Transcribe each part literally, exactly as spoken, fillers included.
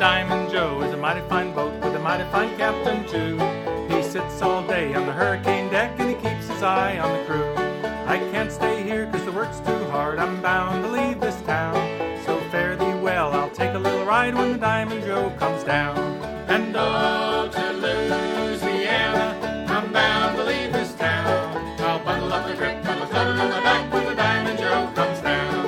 Diamond Joe is a mighty fine boat with a mighty fine captain too. He sits all day on the hurricane deck and he keeps his eye on the crew. I can't stay here cause the work's too hard, I'm bound to leave this town. So fare thee well, I'll take a little ride when the Diamond Joe comes down. And oh, to Louisiana, I'm bound to leave this town. I'll bundle up the grip and I'll cuddle on my back when the Diamond Joe comes down.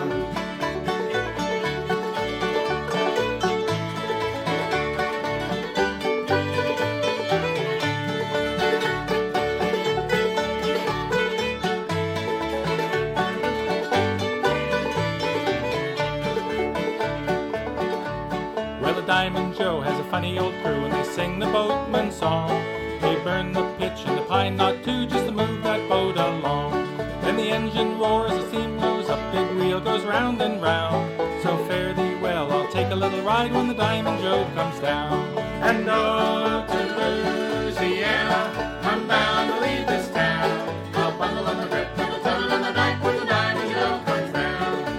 Well, the Diamond Joe has a funny old crew and they sing the boatman's song. They burn the pitch and the pine knot too just to move that boat along. Then the engine roars, the steam blows up, big wheel goes round and round. So fare thee well, I'll take a little ride when the Diamond Joe comes down. And oh, to Louisiana, I'm bound to leave this town. I'll bundle on the grip and I'll cuddle on the back when the Diamond Joe comes down.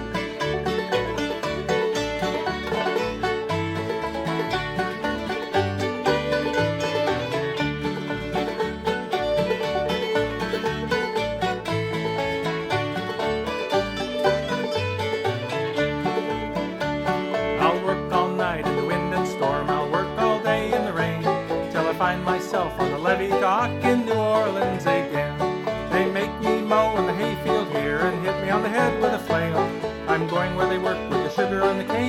Find myself on the levee dock in New Orleans again. They make me mow in the hayfield here and hit me on the head with a flail. I'm going where they work with the sugar on the cane.